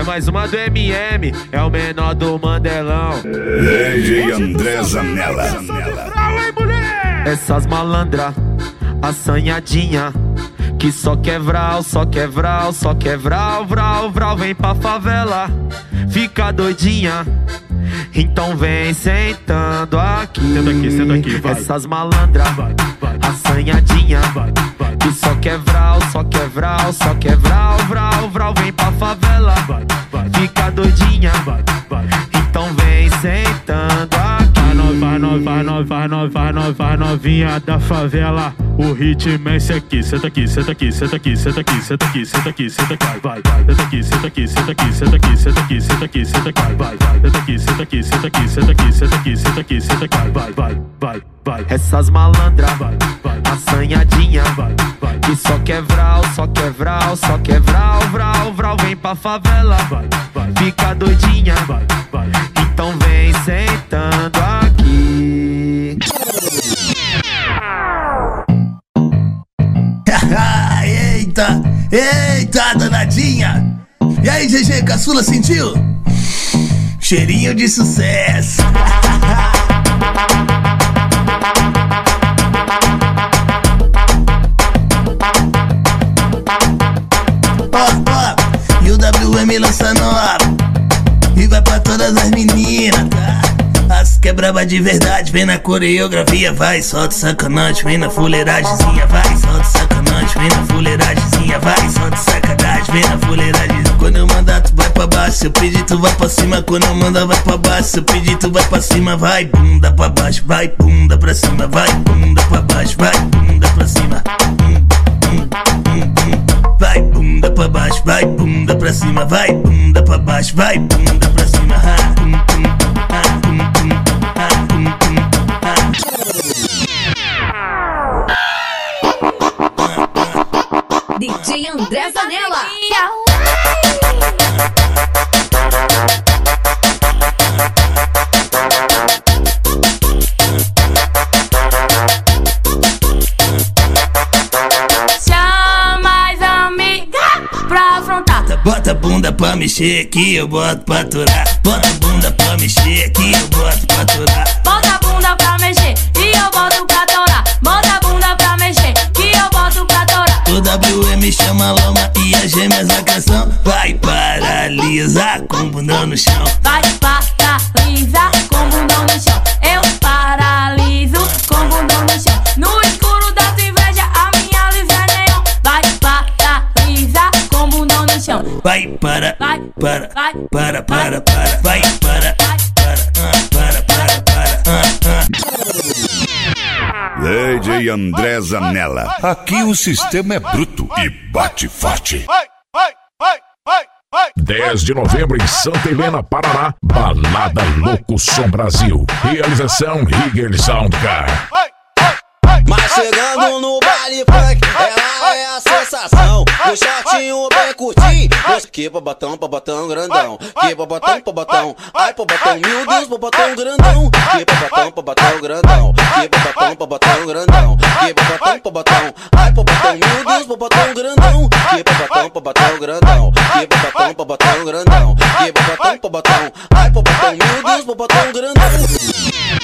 É mais uma do MM, é o menor do Mandelão. DJ André Zanella. Essas malandra, assanhadinha, que só quer vral, só quer vral, só quer vral, vral, vral. Vem pra favela, fica doidinha, então vem sentando aqui. Senta aqui, vai. Essas malandra, assanhadinha, que só quer vral, só quer vral, só quer vral, vral, vral. Vem pra favela, fica doidinha, então vem sentando aqui. Vai novinha da favela, o ritmo é esse aqui. Senta aqui, senta aqui, senta aqui, senta aqui, senta aqui, senta aqui, senta aqui, vai, vai. Senta aqui, senta aqui, senta aqui, senta aqui, senta aqui, senta aqui, senta aqui, vai, vai. Senta aqui, senta aqui, senta aqui, senta aqui, senta aqui, senta aqui, senta aqui, vai, vai, vai, vai. Essas malandra, assanhadinha, que só quer vral, só quer vral, só quer vral, vral, vral. Vem pra favela, fica doidinha, então vem sentando aqui. Eita, eita, danadinha. E aí, GG, caçula, sentiu? Cheirinho de sucesso. Ó, e o WM lança nova e vai pra todas as meninas, tá? As que é braba de verdade, vem na coreografia, vai, solta sacanagem, vem na fuleiragemzinha, vai, solta sacanagem, vem na fuleiragemzinha, vai, solta sacanagem, vem na fuleiragemzinha. Quando eu mandar tu vai pra baixo, se eu pedir tu vai pra cima, quando eu mandar vai pra baixo, se eu pedir tu vai pra cima, vai, bunda pra baixo, vai, bunda pra cima, vai, bunda pra baixo, vai, bunda pra cima. Vai, bunda pra baixo, vai, bunda pra cima, vai, bunda pra baixo, vai, bunda pra cima. DJ André Zanella. Chama as amigas pra afrontar. Bota a bunda pra mexer que eu boto pra aturar. Bota a bunda pra mexer que eu boto pra aturar. Bota a bunda pra mexer e eu boto pra torar. Bota a bunda pra mexer que eu boto pra torar. O WM chama a lama e as gêmeas a canção. Vai paralisar com o bundão no chão. Vai paralisar com o bundão no chão. Eu paraliso com o bundão no chão. No escuro da tua inveja a minha luz é neon. Vai paralisar com o bundão no chão. Vai para, Vai, para, vai, para, vai para, DJ André Zanella. Aqui o sistema é bruto e bate forte. 10 de novembro em Santa Helena, Paraná. Balada Louco Som Brasil. Realização Rigger Soundcar. Mas chegando no baile funk, ela é a sensação. O shortinho bem curtinho, que babotão grandão. Que babotão, ai babotão, meu Deus, babotão grandão. Que babotão grandão. Que babotão grandão. Que babotão, ai babotão, meu Deus, babotão grandão. Que babotão grandão. Que babotão grandão. Que babotão, ai babotão, meu Deus, babotão grandão.